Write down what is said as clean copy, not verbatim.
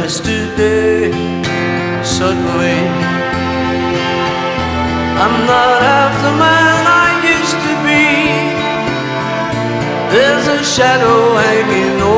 yesterday. Suddenly, I'm not half the man I used to be. There's a shadow hanging over